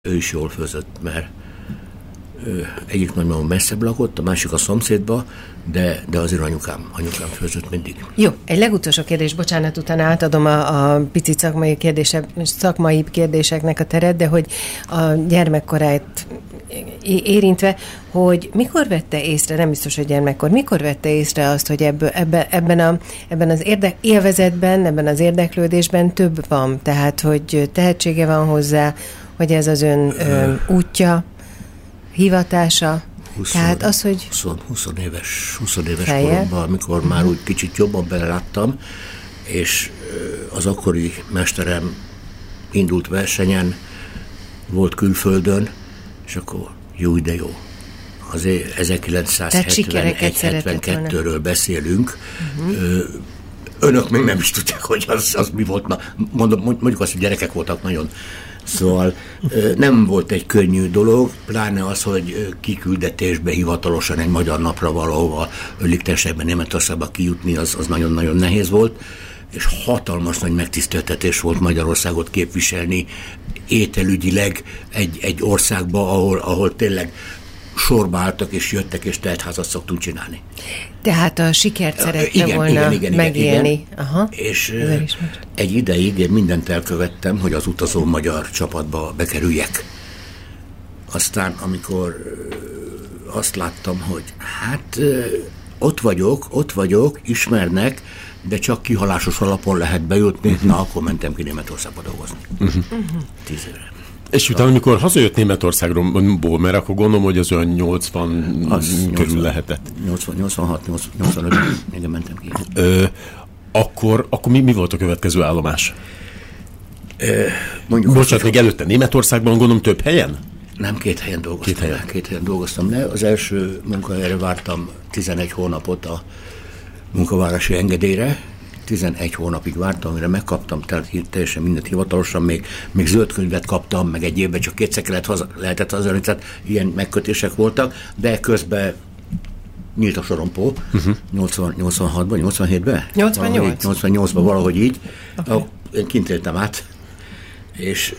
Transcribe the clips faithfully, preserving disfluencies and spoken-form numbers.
Ő is jól főzött, mert egyik nagymamam messzebb lakott, a másik a szomszédba, de, de azért anyukám, anyukám főzött mindig. Jó, egy legutolsó kérdés, bocsánat, utána átadom a, a pici szakmai, kérdése, szakmai kérdéseknek a teret, de hogy a gyermekkorát érintve, hogy mikor vette észre, nem biztos, hogy gyermekkor, mikor vette észre azt, hogy ebből, ebbe, ebben, a, ebben az érde, élvezetben, ebben az érdeklődésben több van, tehát hogy tehetsége van hozzá, hogy ez az ön ö, útja, hivatása, húsz, tehát az, hogy... húsz éves, húsz éves koromban, amikor uh-huh. már úgy kicsit jobban beleláttam, és az akkori mesterem indult versenyen, volt külföldön, és akkor jó, de jó. Azért ezerkilencszázhetvenegy hetvenkettőről beszélünk. Uh-huh. Önök még nem is tudják, hogy az, az mi volt. Na, mondom, mondjuk azt, hogy gyerekek voltak nagyon. Szóval nem volt egy könnyű dolog, pláne az, hogy kiküldetésbe hivatalosan egy magyar napra valahova Liechtensteinben, Németországba kijutni, az, az nagyon-nagyon nehéz volt, és hatalmas nagy megtiszteltetés volt Magyarországot képviselni ételügyileg egy, egy országba, ahol, ahol tényleg sorba álltak, és jöttek, és teltházat szoktunk csinálni. Tehát a sikert szerette igen, volna igen, igen, megélni. Igen. Aha. És egy ideig én mindent elkövettem, hogy az utazó magyar csapatba bekerüljek. Aztán, amikor azt láttam, hogy hát ott vagyok, ott vagyok, ismernek, de csak kihalásos alapon lehet bejutni, uh-huh. na akkor mentem ki Németországba dolgozni. Uh-huh. Tíz évre. És utána, amikor hazajött Németországból, mert akkor gondolom, hogy az olyan nyolcvan az körül nyolcvan, lehetett. nyolcvan, nyolcvanhat, nyolcvanöt, igen, mentem ki. Ö, akkor akkor mi, mi volt a következő állomás? Ö, mondjuk Bocsánat, még előtte Németországban, gondolom, több helyen? Nem, két helyen dolgoztam. Két helyen. Le, két helyen dolgoztam le. Az első munkahelyre vártam tizenegy hónapot a munkavállalási engedélyre. tizenegy hónapig vártam, amire megkaptam, tehát teljesen mindent hivatalosan, még, még zöld könyvet kaptam, meg egy évben csak kétszer kellett haza, lehetett hazajönni, tehát ilyen megkötések voltak, de közben nyílt a sorompó, uh-huh. nyolcvan, nyolcvanhatban, nyolcvanhétben? nyolcvannyolc. nyolcvannyolcban valahogy így. Okay. Én kint éltem át, és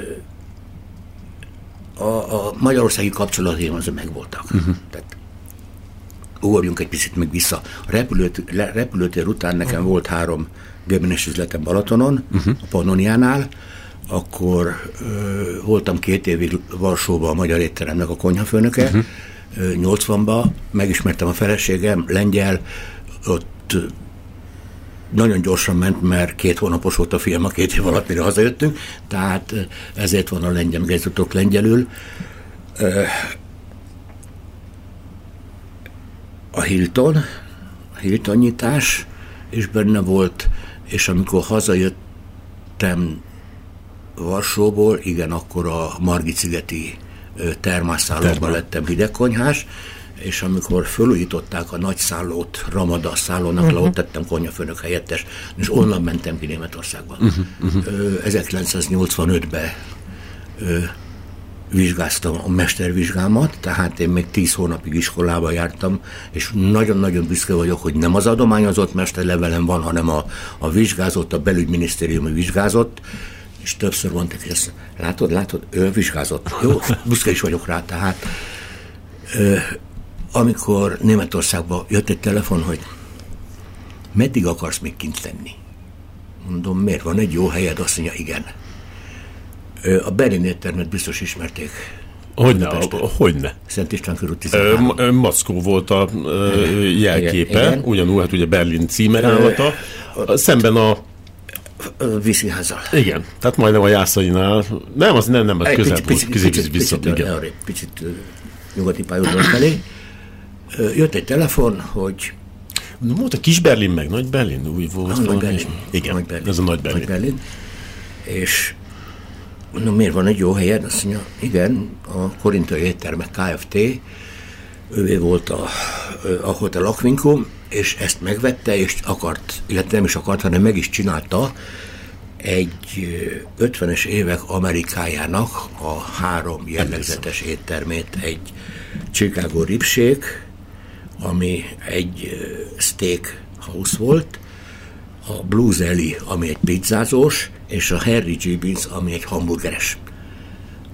a, a magyarországi kapcsolataim azok megvoltak. Uh-huh. Tehát ugorjunk egy picit még vissza. A repülőtér, repülőtér után nekem uh-huh. volt három gépmenes üzletem Balatonon, uh-huh. a Pannoniánál, akkor ö, voltam két évig Varsóban a magyar étteremnek a konyhafőnöke, uh-huh. ö, nyolcvanban megismertem a feleségem, lengyel, ott ö, nagyon gyorsan ment, mert két hónapos volt a fiam, a két év alatt, mire hazajöttünk, tehát ö, ezért van a lengyel, meg ezért tudok lengyelül. Ö, A Hilton, a Hilton nyitás, és benne volt, és amikor hazajöttem Varsóból, igen, akkor a Margit-szigeti termászszállóban lettem hidegkonyhás, és amikor fölújították a nagy szállót, Ramada szállónak, uh-huh. le ott tettem konyhafőnök helyettes, és onnan mentem ki Németországba. Uh-huh. Uh-huh. ezerkilencszáznyolcvanötben vizsgáztam a mestervizsgámat, tehát én még tíz hónapig iskolába jártam, és nagyon-nagyon büszke vagyok, hogy nem az adományozott mesterlevelem van, hanem a, a vizsgázott, a belügyminisztériumi vizsgázott, és többször mondták, hogy ezt látod, látod, ő vizsgázott. Jó, büszke is vagyok rá, tehát ö, amikor Németországba jött egy telefon, hogy meddig akarsz még kint lenni? Mondom, miért van egy jó helyed? Azt mondja, igen. A Berlin éttermet biztos ismerték. Hogyne, hogyne. Szent István körül tizenhárom. Maszkó volt a jelképe, igen, igen. Ugyanúgy, hát ugye Berlin címerállata, szemben a vízszínházzal. Igen, tehát majdnem a Jászainál. Nem, az nem, nem, az közel volt. Picit, picit, picit, vissza, picit, igen. Arra, picit nyugati pályaudvar felé. Jött egy telefon, hogy... Volt a Kis Berlin meg Nagy Berlin? Új volt. A Nagy Berlin. Igen, Nagy Berlin. ez a Nagy Berlin. Nagy Berlin. És mondom, miért van egy jó helyed? Azt mondja, igen, a Korintai Éttermek Kft. Ővé volt a, a Hotel Aquincum, és ezt megvette, és akart, illetve nem is akart, hanem meg is csinálta egy ötvenes évek Amerikájának a három jellegzetes éttermét, egy Chicago Ribshake, ami egy steak house volt, a Blues Alley, ami egy pizzázós, és a Harry Gibbons, ami egy hamburgeres.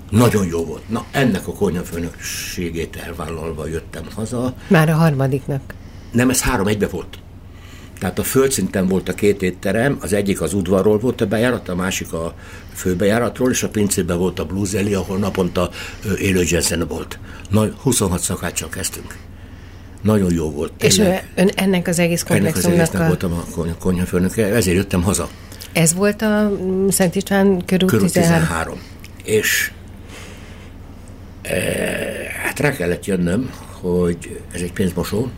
Nagyon jó volt. Na, ennek a konyhafőnökségét elvállalva jöttem haza. Már a harmadiknak? Nem, ez három egybe volt. Tehát a földszinten volt a két étterem, az egyik az udvarról volt a bejárat, a másik a főbejáratról, és a pincében volt a Blues Alley, ahol naponta élő jazzen volt. Na, huszonhat szakáccsal kezdtünk. Nagyon jó volt. És ön, ön ennek az egész komplexumnak Ennek az egésznek a... voltam a konyhafőnöke, ezért jöttem haza. Ez volt a Szent István körül, körül tizenhárom. tizenhárom. És e, hát rá kellett jönnöm, hogy ez egy pénzmosó,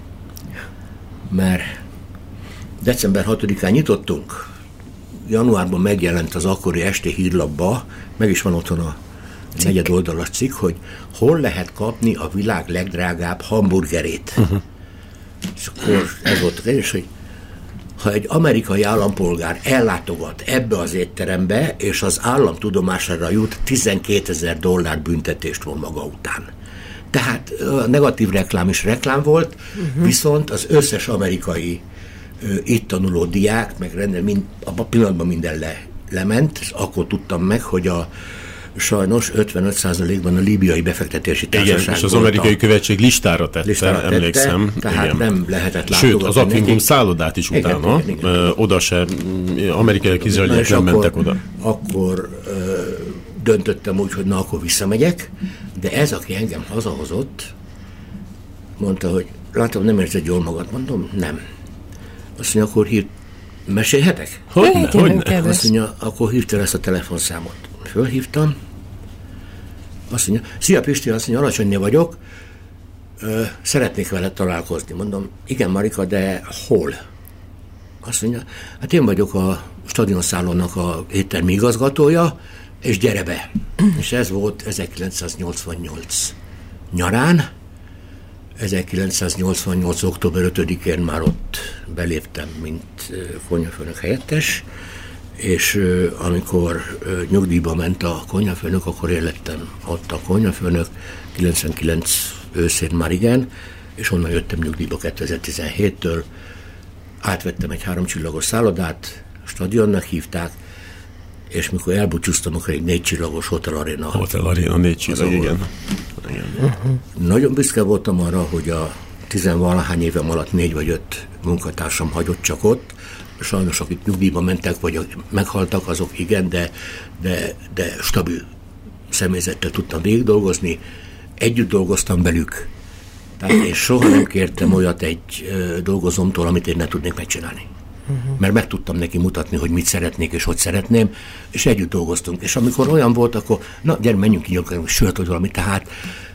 mert december hatodikán nyitottunk, januárban megjelent az akkori esti hírlapba, meg is van otthon a negyed oldalas cikk, hogy hol lehet kapni a világ legdrágább hamburgerét. Uh-huh. És akkor ez volt a kérdés, hogy ha egy amerikai állampolgár ellátogat ebbe az étterembe, és az állam tudomására jut, tizenkétezer dollár büntetést von maga után. Tehát a negatív reklám is reklám volt, uh-huh. viszont az összes amerikai ö, itt tanuló diák, meg rendel, mind, abban a pillanatban minden le, lement, akkor tudtam meg, hogy a sajnos ötvenöt százalékban a líbiai befektetési társaság. Igen, és az amerikai követség listára tette, listára tette emlékszem. Tehát igen. Nem lehetett látogatni. Sőt, az Appingum szállodát is igen, utána, igen, igen, igen. oda se, amerikai izraeliek nem akkor, mentek oda. Akkor ö, döntöttem úgy, hogy na, akkor visszamegyek, de ez, aki engem hazahozott, mondta, hogy látom, nem érzed jól magad, mondom, nem. Azt mondja, akkor hív, mesélhetek? Hogyne, hogyne. Azt mondja, akkor hívtál ezt a telefonszámot. Fölhívtam, azt mondja, szia Pisti, azt mondja, Alacsonyi vagyok, ö, szeretnék veled találkozni. Mondom, igen Marika, de hol? Azt mondja, hát én vagyok a stadionszállónak a éttermi igazgatója, és gyere be. És ez volt ezerkilencszáznyolcvannyolc nyarán, ezerkilencszáznyolcvannyolc október ötödikén már ott beléptem, mint konyhafőnök helyettes, és uh, amikor uh, nyugdíjba ment a konyhafőnök, akkor én lettem ott a konyhafőnök, kilencvenkilenc őszén már igen, és onnan jöttem nyugdíjba kétezer-tizenhéttől, átvettem egy háromcsillagos szállodát, stadionnak hívták, és mikor elbúcsúztam, akkor egy négycsillagos Hotel Arena. Hotel Arena, négy csillag, igen. igen. Uh-huh. Nagyon büszke voltam arra, hogy a tizenvalahány évem alatt négy vagy öt munkatársam hagyott csak ott. Sajnos, akik nyugdíjba mentek, vagy meghaltak, azok igen, de, de, de stabil személyzettel tudtam végig dolgozni. Együtt dolgoztam velük. Tehát én soha nem kértem olyat egy ö, dolgozomtól, amit én ne tudnék megcsinálni. Uh-huh. Mert meg tudtam neki mutatni, hogy mit szeretnék és hogy szeretném, és együtt dolgoztunk. És amikor olyan volt, akkor na, gyere, menjünk ki, nyugodjunk, sört vagy valami. Tehát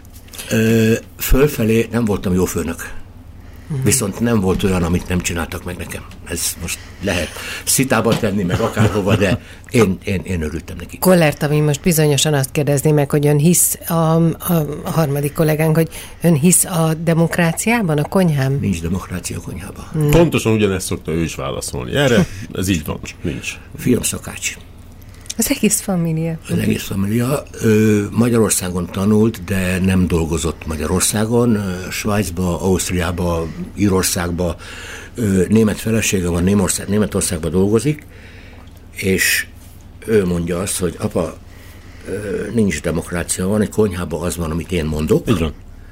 ö, fölfelé nem voltam jó főnök. Uh-huh. Viszont nem volt olyan, amit nem csináltak meg nekem. Ez most lehet szitába tenni, meg akárhova, de én, én, én örültem neki. Kollert, ami most bizonyosan azt kérdezni meg, hogy ön hisz, a, a, a harmadik kollégánk, hogy ön hisz a demokráciában, a konyhám? Nincs demokrácia a konyhában. Hmm. Pontosan ugyanezt szokta ő is válaszolni. Erre ez így van, nincs. Fiam szakács. Az egész família. Az egész família. Ő Magyarországon tanult, de nem dolgozott Magyarországon. Svájcba, Ausztriába, Írországba. Német felesége van, Németország, Németországban dolgozik, és ő mondja azt, hogy apa, nincs demokrácia, van egy konyhában az van, amit én mondok, igen.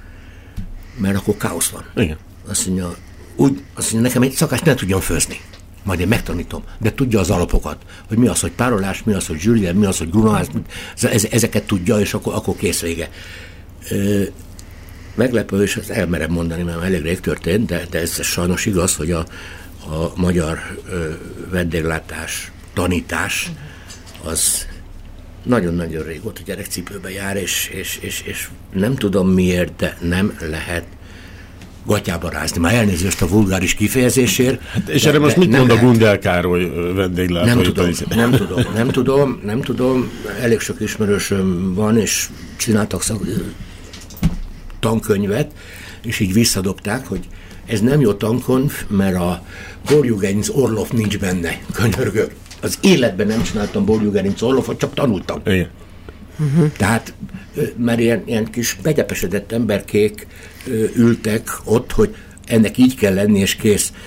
Mert akkor káosz van. Igen. Azt mondja, úgy, azt mondja, nekem egy szakács ne tudjon főzni. Majd én megtanítom, de tudja az alapokat, hogy mi az, hogy párolás, mi az, hogy zsülien, mi az, hogy grunoház, ezeket tudja, és akkor, akkor kész vége. Ö, meglepő, és ezt elmerem mondani, mert elég rég történt, de, de ez sajnos igaz, hogy a, a magyar ö, vendéglátás, tanítás, az nagyon-nagyon régóta gyerekcipőbe jár, és, és, és, és nem tudom miért, de nem lehet gatyába rázni. Már elnézést a vulgáris kifejezésért. Hát és de, erre most mit mond a Gundel Károly vendéglátói? Nem tudom, nem tudom, nem tudom, nem tudom. Elég sok ismerősöm van, és csináltak szak, tankönyvet, és így visszadobták, hogy ez nem jó tankönyv, mert a Borjugerinc Orlov nincs benne, könyörgök. Az életben nem csináltam Borjugerinc Orlovot, csak tanultam. Igen. Uh-huh. Tehát, mert ilyen, ilyen kis begyepesedett emberkék ültek ott, hogy ennek így kell lenni, és kész.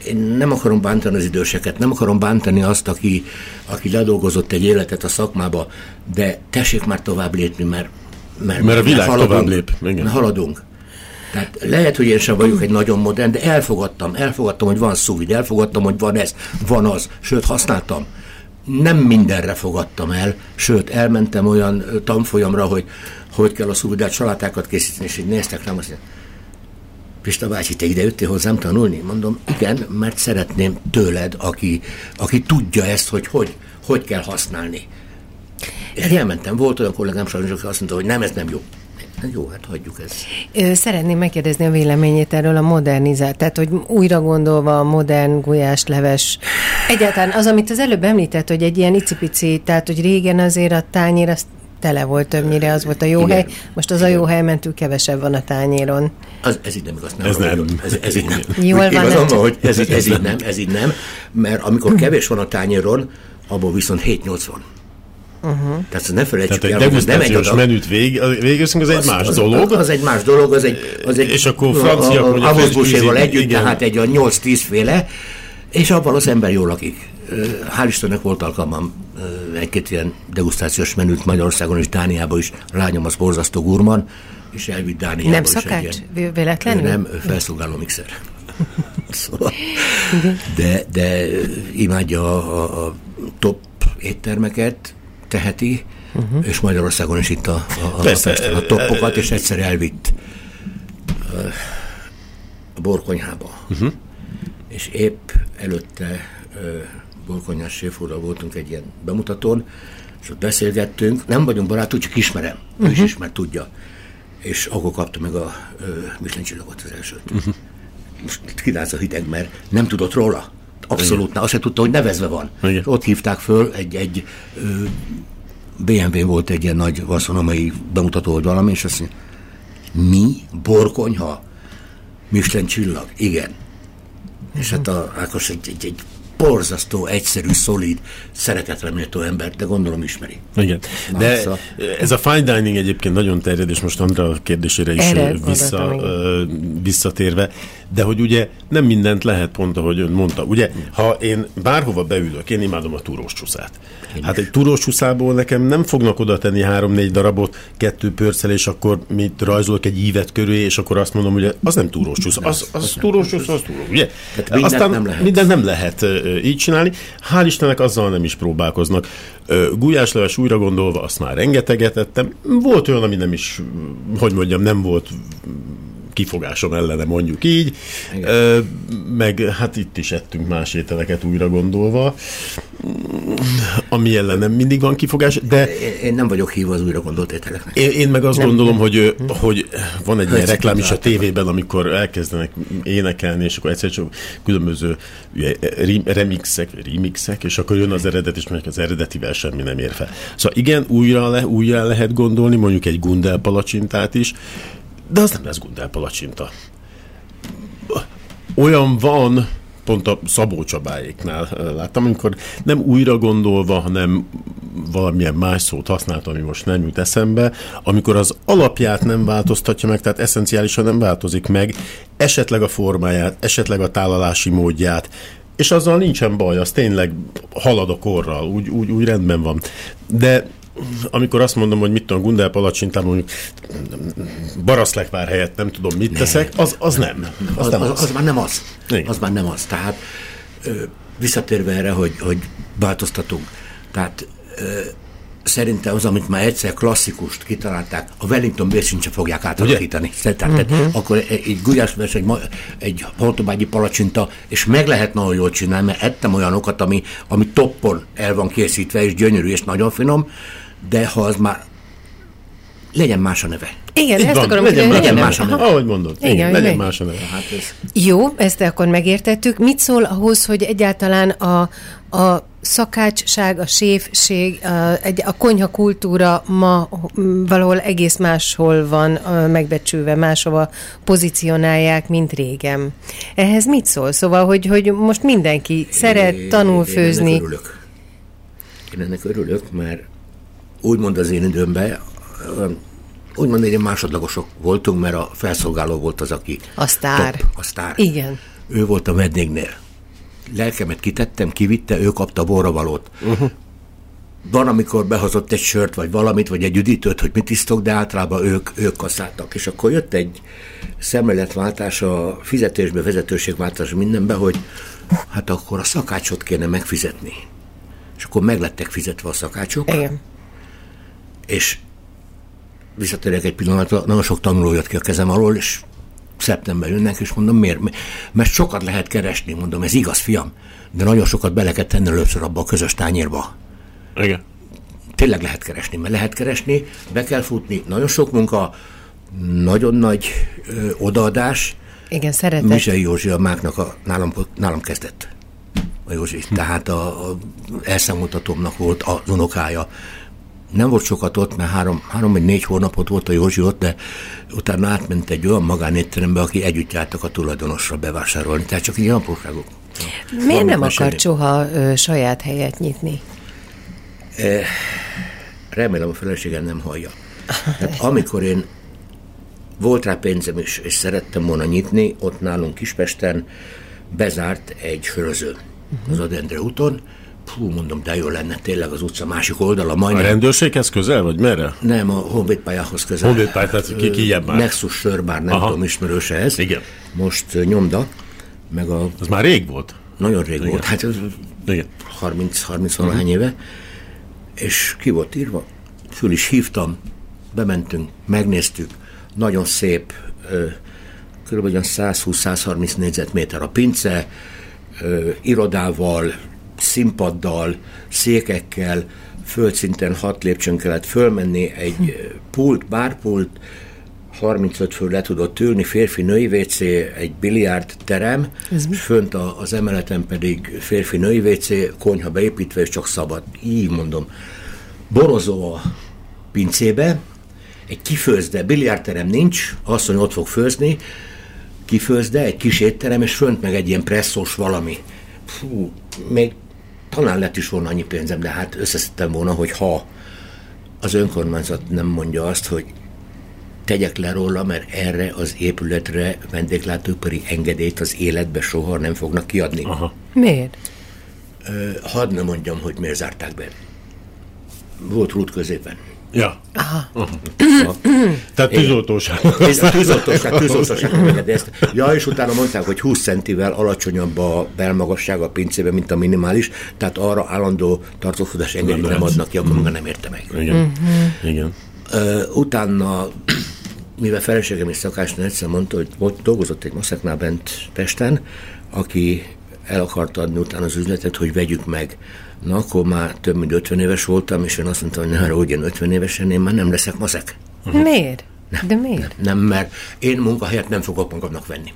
én nem akarom bántani az időseket, nem akarom bántani azt, aki, aki ledolgozott egy életet a szakmába, de tessék már tovább lépni, mert, mert, mert a világ mert haladunk, tovább lép. Mert haladunk. Tehát lehet, hogy én sem vagyok egy nagyon modern, de elfogadtam, elfogadtam, hogy van sous vide, elfogadtam, hogy van ez, van az, sőt használtam. Nem mindenre fogadtam el, sőt elmentem olyan tanfolyamra, hogy hogy kell a sous vide salátákat készíteni, és így néztek rám, azt mondja, Pista bácsi, te ide jöttél hozzám tanulni? Mondom, igen, mert szeretném tőled, aki, aki tudja ezt, hogy hogy, hogy kell használni. És elmentem, volt olyan kollégám sajnos, aki azt mondta, hogy nem, ez nem jó. Hát jó, hát hagyjuk ezt. Szeretném megkérdezni a véleményét erről a modernizált, tehát hogy újra gondolva a modern gulyásleves. Egyáltalán az, amit az előbb említett, hogy egy ilyen icipici, tehát hogy régen azért a tányér az tele volt többnyire, az volt a jó igen, hely, most az igen. a jó hely mentül kevesebb van a tányéron. Az, ez így nem igaz. Nem ez, nem. Ez, ez így nem. Jól van. Igazam van, hogy ez, ez így nem, ez így nem, mert amikor kevés van a tányéron, abból viszont hét-nyolc van. Uh-huh. Tehát ne felejtsük el, hogy nem egy adag. menüt vég, végezünk, az, az egy más az, dolog. Az, az egy más dolog, az egy... Az egy és akkor francia... Avozbuséval együtt, igen. Tehát egy a nyolc-tíz féle, és abban az ember jól lakik. Hál' Istennek volt alkalmam egy-két ilyen degustációs menüt Magyarországon és Dániában is. Lányom az borzasztó gurman, és elvitt Dániába nem is. Nem szakács? Véletlenül? Nem, felszolgáló mixer. Szóval, de, de imádja a, a, a top éttermeket, teheti, uh-huh. és Magyarországon is itt a, a, a, a toppokat, és egyszer elvitt a Borkonyhába. Uh-huh. És épp előtte Borkonyhás séfúrral voltunk egy ilyen bemutatón, és ott beszélgettünk, nem vagyunk barátok, csak ismerem, uh-huh. ő is ismer, tudja. És akkor kapta meg a Michelin csillagot az elsőt. Uh-huh. Most kiráz a hideg, mert nem tudott róla. Abszolút, ne, azt se tudta, hogy nevezve van. Ott hívták föl, egy, egy bé em vé volt egy ilyen nagy gasztronómiai bemutató volt valami, és azt mondja, mi? Borkonyha? Michelin csillag? Igen. Uh-huh. És hát a Ákos egy, egy, egy borzasztó, egyszerű, szolid, szeretetre méltó ember, de gondolom ismeri. Igen. Na, de szóval... ez a fine dining egyébként nagyon terjed, és most Andrea kérdésére is vissza, visszatérve, de hogy ugye nem mindent lehet, pont ahogy ön mondta. Ugye, ha én bárhova beülök, én imádom a túrós csuszát. Hát egy túrós csuszából nekem nem fognak oda tenni három-négy darabot, kettő pörccel, és akkor mit rajzolok egy ívet köré, és akkor azt mondom, hogy az nem túrós csusz. Az, az, az túrós csusz, az túrós, ugye? Aztán nem lehet. Mindent nem lehet így csinálni. Hál' Istennek azzal nem is próbálkoznak. Gulyásleves újra gondolva, azt már rengeteget ettem. Volt olyan, ami nem is, hogy mondjam, nem volt kifogásom ellene, mondjuk így. Igen. Meg hát itt is ettünk más ételeket újra gondolva, ami ellen nem mindig van kifogás, de... Én nem vagyok hívva az újra gondolt ételeknek. Én, én meg azt nem. gondolom, hogy, hogy van egy ilyen reklám is a tévében, amikor elkezdenek énekelni, és akkor egyszer csak különböző remixek, remixek, és akkor jön az eredet, és mondjuk az eredetivel semmi nem ér fel. Szóval igen, újra, le, újra lehet gondolni, mondjuk egy Gundel palacsintát is, de az nem lesz Gundel palacsinta. Olyan van, pont a Szabó Csabáéknál láttam, amikor nem újra gondolva, hanem valamilyen más szót használtam, ami most nem jut eszembe, amikor az alapját nem változtatja meg, tehát eszenciálisan nem változik meg, esetleg a formáját, esetleg a tálalási módját, és azzal nincsen baj, az tényleg halad a korral, úgy, úgy, úgy rendben van. De amikor azt mondom, hogy mit tudom, Gundel palacsintában mondjuk baraszlekvár helyett nem tudom, mit teszek, az, az nem. Az, az, nem az, az. az már nem az. Igen. Az már nem az. Tehát ö, visszatérve erre, hogy, hogy változtatunk. Tehát ö, szerintem az, amit már egyszer klasszikust kitalálták, a Wellington bércsincsét sem fogják átalakítani. Tehát, uh-huh. tehát akkor egy gulyásleves, egy, egy hortobágyi palacsinta, és meg lehet nagyon jól csinálni, mert ettem olyanokat, ami, ami toppon el van készítve, és gyönyörű, és nagyon finom, de ha az már legyen más a neve. Igen, Így ezt van, akarom, legyen, hogy legyen más a neve. Ahogy mondod, igen, igen, legyen más a neve. Hát ez... Jó, ezt akkor megértettük. Mit szól ahhoz, hogy egyáltalán a, a szakácsság, a séfség, a, egy, a konyha kultúra ma valahol egész máshol van megbecsülve, máshova pozícionálják, mint régen. Ehhez mit szól? Szóval, hogy, hogy most mindenki szeret, tanul főzni. Én ennek örülök. Én ennek örülök, mert úgymond az én időmben úgymond egy másodlagosok voltunk, mert a felszolgáló volt az, aki a sztár. top, a sztár. Igen. Ő volt a vendégnél. lelkemet kitettem, kivitte, ő kapta borravalót. Uh-huh. Van, amikor behozott egy sört, vagy valamit, vagy egy üdítőt, hogy mit isztok, de általában ők, ők kasszáltak. És akkor jött egy szemléletváltás, a fizetésbe, vezetőségváltás mindenbe, hogy hát akkor a szakácsot kéne megfizetni. És akkor meglettek fizetve a szakácsok. Igen. És visszatérek egy pillanatra, nagyon sok tanuló jött ki a kezem alól, és szeptember jönnek, és mondom, miért? Mert sokat lehet keresni, mondom, ez igaz, fiam, de nagyon sokat bele kell tenni először abba a közös tányérba. Igen. Tényleg lehet keresni, mert lehet keresni, be kell futni, nagyon sok munka, nagyon nagy ö, odaadás. Igen, szeretett. Mizsei Józsi a Máknak a, nálam, nálam kezdett. A Józsi. Hm. Tehát a, a elszámoltatómnak volt az unokája. Nem volt sokat ott, mert három, három vagy négy hónapot volt a Józsi ott, de utána átment egy olyan magánétterembe, aki együtt jártak a tulajdonosra bevásárolni. Tehát csak ilyen apróságok. Miért nem akar soha ö, saját helyet nyitni? E, remélem a feleségem nem hallja. Tehát amikor én volt rá pénzem is, és szerettem volna nyitni, ott nálunk Kispesten bezárt egy söröző uh-huh. az Adendre úton. Hú, mondom, de jó lenne tényleg az utca másik oldala. Majdnem. A rendőrséghez közel, vagy merre? Nem, a honvédpályához közel. Honvédpálya, tehát ki, ki már? Nexus sörbár, nem Aha. tudom, ismerőse ez. Igen. Most uh, nyomda, meg a... Az már rég volt? Nagyon rég Igen. volt, hát ez Igen. harminc valahány uh-huh. éve. És ki volt írva? Föl is hívtam, bementünk, megnéztük, nagyon szép, kb. százhúsz-százharminc négyzetméter a pince, irodával, színpaddal, székekkel, földszinten hat lépcsőn kellett fölmenni, egy pult, bárpult, harmincöt fő le tudott ülni, férfi-női vécé, egy biliárd terem, fönt a, az emeleten pedig férfi-női vécé, konyha beépítve, és csak szabad. Így mondom. Borozó a pincébe, egy kifőzde, biliárdterem nincs, asszony ott fog főzni, kifőzde, egy kis étterem, és fönt meg egy ilyen presszós valami. Fú, még talán lett is volna annyi pénzem, de hát összeszedtem volna, hogy ha az önkormányzat nem mondja azt, hogy tegyek le róla, mert erre az épületre vendéglátóipari engedélyt az életbe soha nem fognak kiadni. Aha. Miért? Hadd ne mondjam, hogy miért zárták be. Volt rút középen. Ja. Aha. Aha. Tehát tűzoltóság. Tűzoltóság, tűzoltóság. Ja, és utána mondták, hogy húsz centivel alacsonyabb a belmagasság a pincében, mint a minimális, tehát arra állandó tartózkodás engedélyt nem adnak ki, akkor nem érte meg. Igen. Uh-huh. Igen. Uh, utána, mivel feleségem és szakácsnő egyszer mondta, hogy volt, dolgozott egy maszeknál bent Pesten, aki el akarta adni utána az üzletet, hogy vegyük meg. Na, akkor már több mint ötven éves voltam, és én azt mondtam, hogy ne haragudjon, ötven évesen én már nem leszek maszek. Uh-huh. Miért? Nem, De miért? Nem, nem, mert én munkahelyet nem fogok magamnak venni.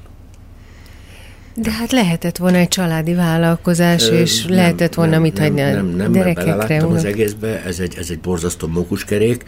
De hát lehetett volna egy családi vállalkozás, Ö, és nem, lehetett volna nem, mit nem, hagyni a nem, nem, gyerekekre. Nem, beleláttam az egészbe, ez egy, ez egy borzasztó mókuskerék.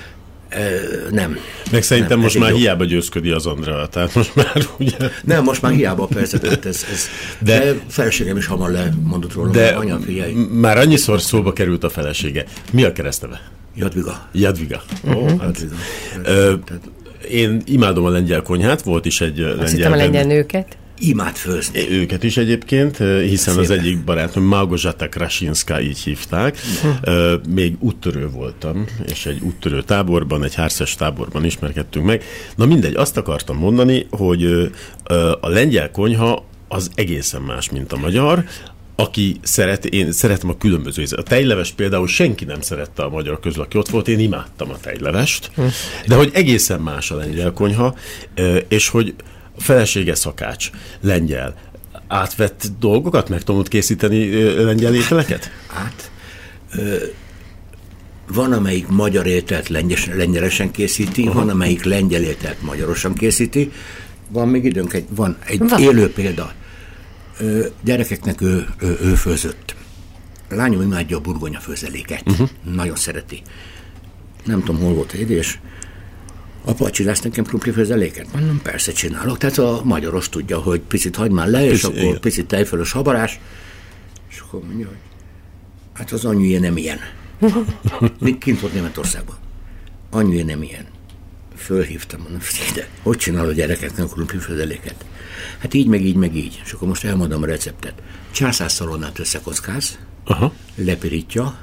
Nem. Meg szerintem nem, most már jó. hiába győzködi az Andrea, tehát most már ugye... Nem, most már hiába persze, ez, ez, de, de feleségem is hamar lemondott róla, de anya, figyelj. Már annyiszor szóba került a felesége. Mi a keresztneve? Jadviga. Jadviga. Uh-huh. Oh, hát, ö, én imádom a lengyel konyhát, volt is egy lengyel... Azt hittem a lengyel nőket. Imád főzni. Őket is egyébként, hiszen Szépen. Az egyik barátom, Małgorzata Krasinska, így hívták. Uh-huh. Még úttörő voltam, és egy úttörő táborban, egy hárszes táborban ismerkedtünk meg. Na mindegy, azt akartam mondani, hogy a lengyel konyha az egészen más, mint a magyar. Aki szeret, én szeretem a különböző ízet. A tejleves például senki nem szerette a magyar közül, aki ott volt, én imádtam a tejlevest, de hogy egészen más a lengyel konyha, és hogy a felesége szakács, lengyel, átvett dolgokat, meg tudod készíteni lengyel ételeket? Hát, ö, van, amelyik magyar ételt lengyes, lengyelesen készíti, uh-huh. van, amelyik lengyel ételt magyarosan készíti. Van még időnk, egy, van egy van. élő példa. Ö, gyerekeknek ő, ő, ő főzött. Lányom imádja a burgonya főzeléket. Uh-huh. Nagyon szereti. Nem tudom, hol volt édés. Apa, csinálsz nekem krumpli főzeléket? Mondom, persze csinálok. Tehát a magyaros tudja, hogy picit hagyd már le, és Pisz, akkor igen. picit tejfölös habarás. És akkor mondja, hogy hát az anyuja nem ilyen. Még kint volt Németországban. Anyuja nem ilyen. fölhívtam, mondom, de hogy csinálod a gyerekeknek a krumplifőzeléket? Hát így, meg így, meg így. És akkor most elmondom a receptet. Császárszalonnát összekockáz, aha, lepirítja,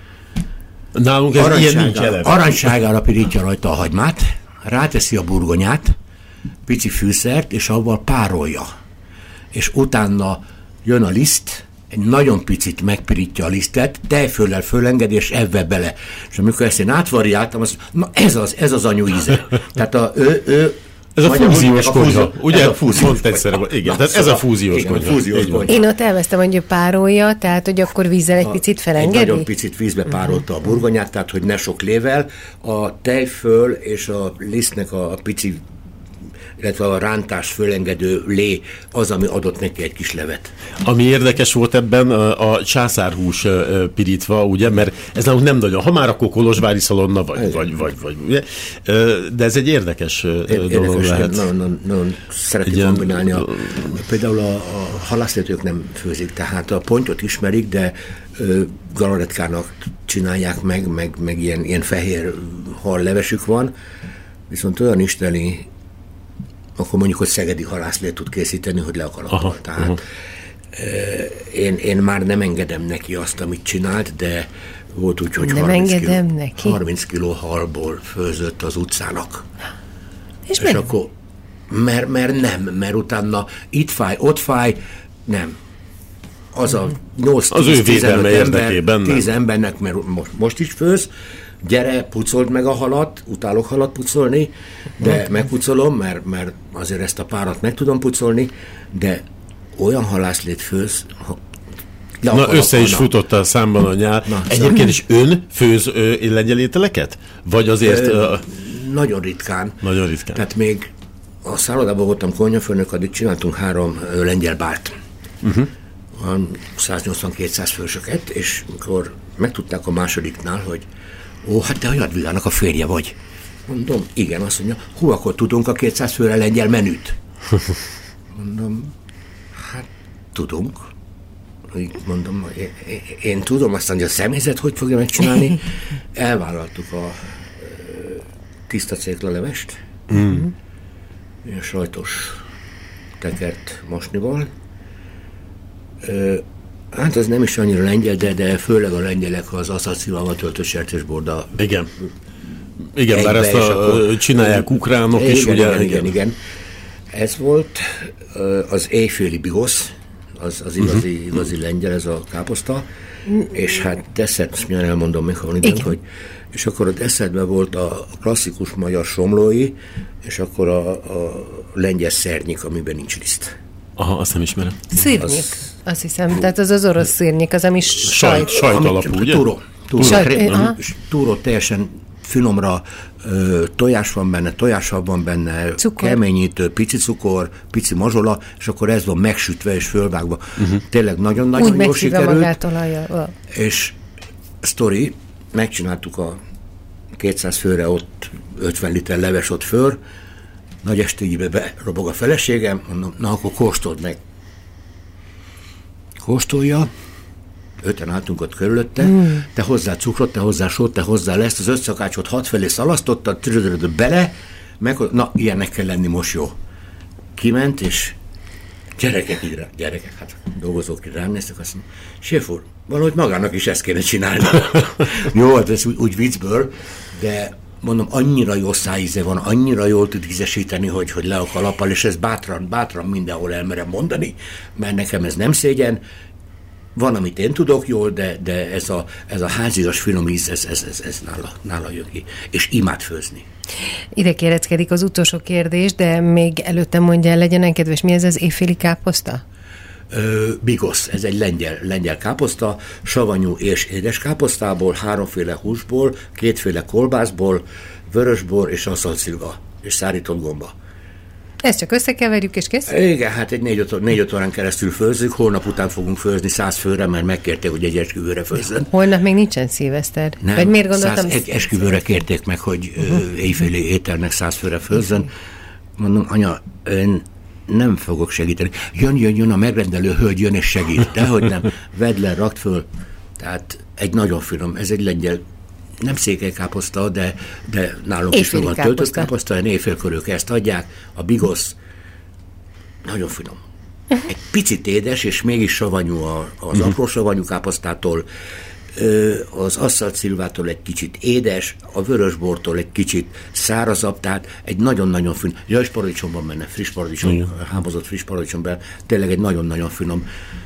nálunk ez ilyen nincs eleve. Aranyságára pirítja rajta a hagymát, ráteszi a burgonyát, pici fűszert, és avval párolja. És utána jön a liszt, egy nagyon picit megpirítja a lisztet, tejföllel fölengedi, és ebbe bele. És amikor ezt én átvariáltam, azt na ez az, ez az anyu íze. Tehát a, ő, ő Ez a fúziós konyha, ugye? Ez a fúziós konyha. Igen, tehát ez a fúziós konyha. Én ott elvesztem, hogy párolja, tehát hogy akkor vízzel egy picit felengedi? Egy nagyon picit vízbe párolta a burgonyát, tehát hogy ne sok lével. A tejföl és a lisztnek a pici, illetve a rántás fölengedő lé az, ami adott neki egy kis levet. Ami érdekes volt ebben a, a császárhús pirítva, ugye, mert ez nálunk nem nagyon, ha már akkor kolozsvári szalonna, vagy, vagy, vagy, vagy, ugye, de ez egy érdekes, érdekes dolog lehet. Nagyon, nagyon, nagyon szeretik Ilyen, kombinálni. A, például a, a halászlétők nem főzik, tehát a pontyot ismerik, de galaretkának csinálják meg, meg, meg ilyen, ilyen fehér hal levesük van, viszont olyan isteni, akkor mondjuk, hogy szegedi halászlét tud készíteni, hogy le a kalappal. Tehát aha. Én, én már nem engedem neki azt, amit csinált, de volt úgy, hogy harminc kiló halból főzött az utcának. És, és akkor, mert, mert nem, mert utána itt fáj, ott fáj, nem. Az a nyolc-tíz-tizenöt ember, tíz embernek, mert most, most is főz, gyere, pucold meg a halat, utálok halat pucolni, de megpucolom, mert, mert azért ezt a párat meg tudom pucolni, de olyan halászlét főz, ha Na, össze is futotta a számban a nyár. Na, Egyébként is ön főz lengyel-ételeket? Vagy azért... Ö, nagyon ritkán. Nagyon ritkán. Tehát még a szállodában voltam konyhafőnök, addig csináltunk három ö, lengyel bárt. Uh-huh. száznyolcvan-kétszáz fősöket, és mikor megtudták a másodiknál, hogy ó, hát te a Jadvigának a férje vagy. Mondom, igen, azt mondja, hú, akkor tudunk a kétszáz főre lengyel menüt. Mondom, hát tudunk. Mondom, én, én tudom, azt mondja, a személyzet hogy fogja megcsinálni. Elvállaltuk a tiszta céklalevest, mm. a sajtos tekert mosnival. Hát az nem is annyira lengyel, de, de főleg a lengyelek az aszacilával töltött sertésborda. Igen. Igen, bár ezt a, akkor, csinálják ukránok igen, is, igen, ugye? Igen, igen, igen. Ez volt az éjféli bigosz, az, az igazi, uh-huh. igazi lengyel, ez a káposzta, és hát desszert, most milyen elmondom még, ha van időnk, hogy és akkor a desszertben volt a klasszikus magyar somlói, és akkor a, a lengyel szernyik, amiben nincs liszt. Aha, azt nem ismerem. Szirnyik, az, azt hiszem, tehát az az orosz szirnyik, az, ami sajt. Sajt alapú, ugye? Túró. Túró teljesen finomra, ö, tojás van benne, tojással van benne, cukor. Keményítő, pici cukor, pici mazsola, és akkor ez van megsütve és fölvágva. Uh-huh. Tényleg nagyon-nagyon jó sikerült. És sztori, megcsináltuk a kétszáz főre ott ötven liter leves ott föl, nagy estélybe berobog a feleségem, mondom, na akkor kóstold meg. Kóstolja, öten álltunk ott körülötte, mm. te hozzá cukrot, te hozzá sót, te hozzá lesz, az öt szakácsot hat felé szalasztotta, bele, meg, na, ilyennek kell lenni most, jó. Kiment, és gyerekek, így rá, gyerekek, hát dolgozók így rám néztek, azt mondja, séf úr, valahogy magának is ezt kéne csinálni. Jó, hát ez úgy, úgy viccből, de mondom, annyira jó szájíze van, annyira jól tud ízesíteni, hogy, hogy le a kalappal, és ez bátran, bátran mindenhol elmerem mondani, mert nekem ez nem szégyen. Van, amit én tudok jól, de, de ez a, ez a házias finom íz, ez, ez, ez, ez nála, nála jön ki. És imád főzni. Ide kéreckedik az utolsó kérdés, de még előtte mondja el, legyen kedves, mi ez az éjféli káposzta? Ö, bigosz, ez egy lengyel, lengyel káposzta, savanyú és édes káposztából, háromféle húsból, kétféle kolbászból, vörösbor és asszalcilva, és szárított gomba. Ezt csak összekeverjük, és kész? Igen, hát egy négy-öt, négy-öt órán keresztül főzzük, holnap után fogunk főzni száz főre, mert megkérték, hogy egy esküvőre főzzön. Holnap még nincsen szilveszter? Nem, vagy miért gondoltam? Egy esküvőre kérték meg, hogy uh-huh. éjféli ételnek száz főre főzzön. Mondom, anya, én nem fogok segíteni. Jön, jön, jön, a megrendelő hölgy jön és segít. Dehogy nem. Vedd le, rakd föl. Tehát egy nagyon finom, ez egy lengyel nem székelykáposzta, de, de nálunk is van töltött káposzta, éjfél körül ezt adják, a bigosz nagyon finom. Egy picit édes, és mégis savanyú az mm. apró savanyú káposztától, az asszalt szilvától egy kicsit édes, a vörösbortól egy kicsit szárazabb, tehát egy nagyon-nagyon finom, ja, paradicsomban benne, friss paradicsom, hámozott friss paradicsomban, tényleg egy nagyon-nagyon finom.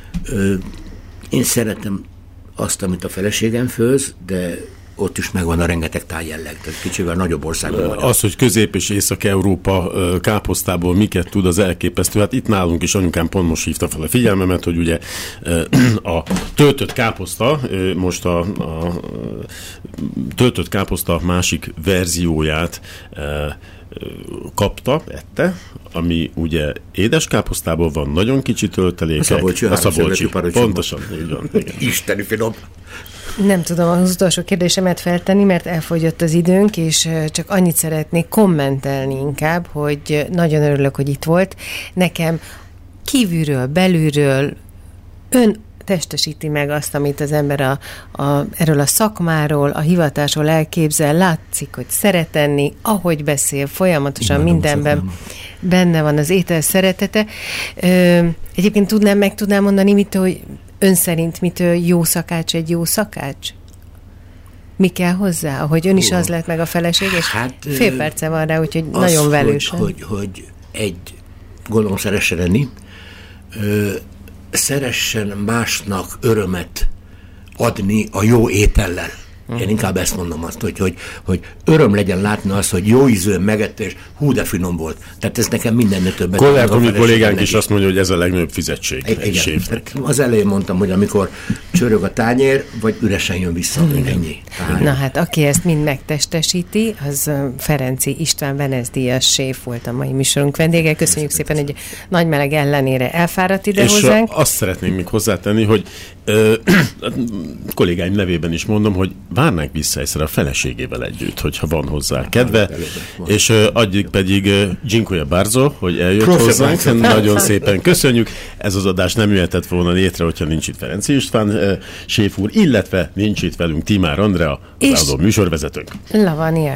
Én szeretem azt, amit a feleségem főz, de ott is megvan a rengeteg tájjelleg, tehát kicsivel nagyobb országban vagyok. Az, hogy Közép- és Észak-Európa káposztából miket tud, az elképesztő. Hát itt nálunk is anyukám pont most hívta fel a figyelmemet, hogy ugye a töltött káposzta, most a, a töltött káposzta másik verzióját kapta, ette, ami ugye édeskáposztából van, nagyon kicsi töltelékek. A Szabolcsi, a Szabolcsi. Pontosan, így van. Isteni finom. Nem tudom az utolsó kérdésemet feltenni, mert elfogyott az időnk, és csak annyit szeretnék kommentelni inkább, hogy nagyon örülök, hogy itt volt. Nekem kívülről, belülről ön testesíti meg azt, amit az ember a, a, erről a szakmáról, a hivatásról elképzel, látszik, hogy szeret enni, ahogy beszél, folyamatosan igen, mindenben benne van az étel szeretete. Ö, egyébként tudnám, meg tudnám mondani, mitől, hogy ön szerint mitől jó szakács egy jó szakács? Mi kell hozzá? Ahogy ön is az lett meg a feleség, és hát, fél perce van rá, úgyhogy az, nagyon velősen. Hogy, hogy, hogy egy, gondolom szeressen enni, ö, szeressen másnak örömet adni a jó étellel. Én inkább ezt mondom azt, hogy, hogy, hogy öröm legyen látni azt, hogy jó ízűen megette, és hú, de finom volt. Tehát ez nekem mindennél többet. Kollégám, kollégánk is azt mondja, hogy ez a legnagyobb fizetség egy séfnek. Az elején mondtam, hogy amikor csörög a tányér, vagy üresen jön vissza, mm. ennyi. Tehát... Na hát, aki ezt mind megtestesíti, az Ferenczy István Benesz-díjas séf volt a mai műsorunk vendége. Köszönjük szépen, hogy nagy meleg ellenére elfáradt ide és hozzánk. Azt szeretnénk még hozzátenni, hogy ö, kollégáim nevében is mondom, hogy várnánk vissza egyszer a feleségével együtt, hogyha van hozzá kedve, és uh, adjuk pedig uh, Dziękuję bardzo, hogy eljött hozzánk. Nagyon szépen köszönjük. Ez az adás nem jöhetett volna létre, hogyha nincs itt Ferenczy István uh, séf úr, illetve nincs itt velünk Timár Andrea, az állandó műsorvezetőnk. Lavania